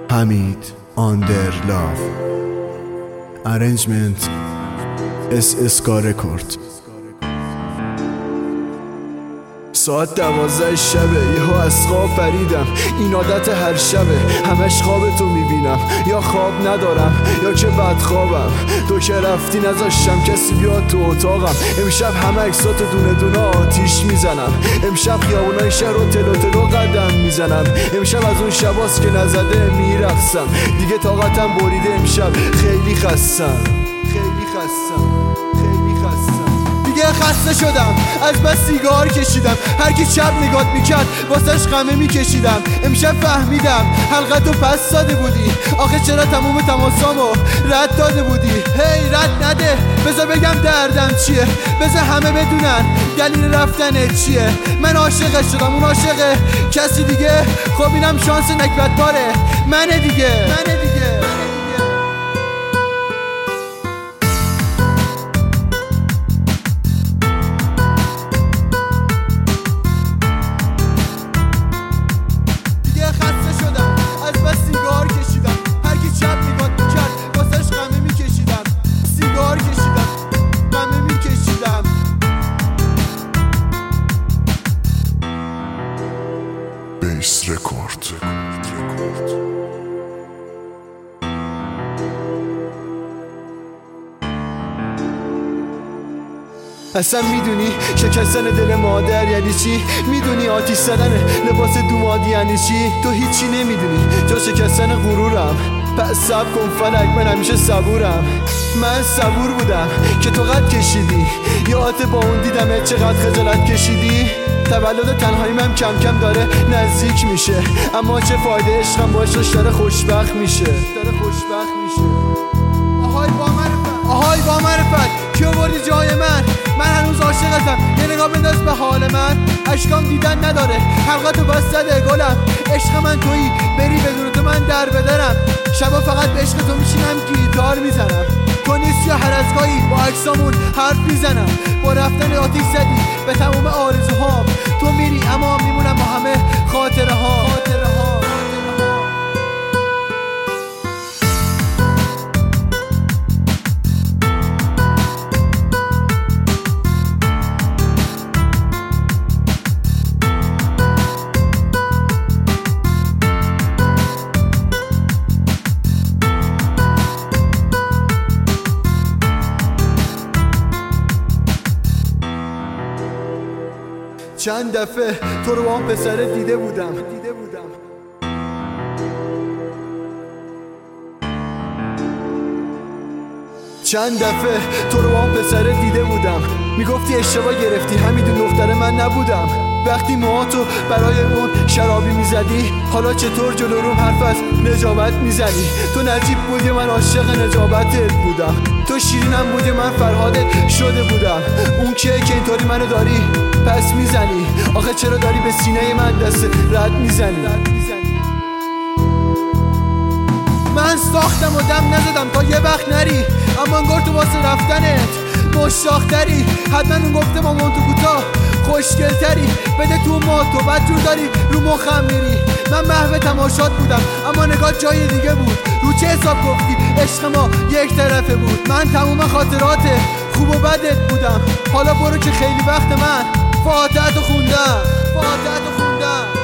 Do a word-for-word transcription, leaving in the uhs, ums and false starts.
حمید آندرلاف. ارنجمنت اس اسکا رکورد. ساعت دوازده شبه، یهو از خواب پریدم. این عادت هر شبه، همش خواب تو میبینم. یا خواب ندارم یا که بد خوابم. تو که رفتی نذاشتم کسی بیاد تو اتاقم. امشب همه عکساتو دونه دونه آتیش میزنم. امشب خیابونای شهر رو تلو تلو قدم میزنم. امشب از اون شباست که نزده میرقصم. دیگه طاقتم بریده، امشب خیلی خستم، خیلی خستم، خیلی خستم. دیگه خسته شدم، از بس سیگار کشیدم. هر کی چپ نگات میکرد واسش غمه میکشیدم. امشب فهمیدم حلقتو پس داده بودی. آخه چرا تموم تماسامو رد داده بودی؟ هی رد نده، بذار بگم دردم چیه، بذار همه بدونن دلیل رفتنت چیه. من عاشق شدم، اون عاشق کسی دیگه. خب اینم شانس نکبت باره منه دیگه، منه دیگه. رکورد. اصلا میدونی شکستن دل مادر یعنی چی؟ میدونی آتیش زدن لباس دومادی یعنی چی؟ تو هیچی نمیدونی، تو شکستن غرورم. پس صبر کن فلک، من همیشه صبورم. من صبور بودم که تو قد کشیدی. یادت با اون دیدمت چقدر خجالت کشیدی. تولد تنهاییم هم کم کم داره نزدیک میشه. اما چه فایده، عشقم باش داره خوشبخت میشه، داره خوشبخت میشه. آهای با معرفت، آهای با معرفت، کی آوردی جای من؟ من هنوز عاشقتم، یه نگاه بنداز به حال من. اشکام دیدن نداره، حلقتو بس زده گلم. عشق من تویی، بری بدون تو من در بدرم. شبا فقط به عشق تو میشینم، گیتار میزنم. تو نیستی یا هر از گاهی با عکسامون حرف میزنم. با رفتن آتیش زدی به تمام آرزوهام. تو میری اما میمونم با همه خاطره ها، خاطره ها. چند دفعه تو رو با اون پسره دیده بودم، دیده بودم. چند دفعه تو رو با اون پسره دیده بودم. میگفتی اشتباه گرفتی، همیدون دختر من نبودم. وقتی موهاتو برای اون شرابی میزدی، حالا چطور جلو روم حرف از نجابت میزنی؟ تو نجیب بودی، من عاشق نجابتت بودم. تو شیرینم بودی، من فرهادت شده بودم. اون کیه که اینطوری منو داری پس میزنی؟ آخه چرا داری به سینه من دست رد میزنی؟ من ساختم و دم نزدم تا یه وقت نری، اما انگار تو واسه رفتنت مشتاق‌تری. حتما اون گفته مامان تو کوتاه خوشگل‌تری. بده تو ما تو بد جور داری، رو مخم میری. من محو تماشات بودم اما نگاه جای دیگه بود. رو چه حساب گفتی عشق ما یک طرفه بود؟ من تموم خاطرات خوب و بدت بودم. حالا برو که خیلی وقت من فاتحتو خوندم، فاتحتو خوندم.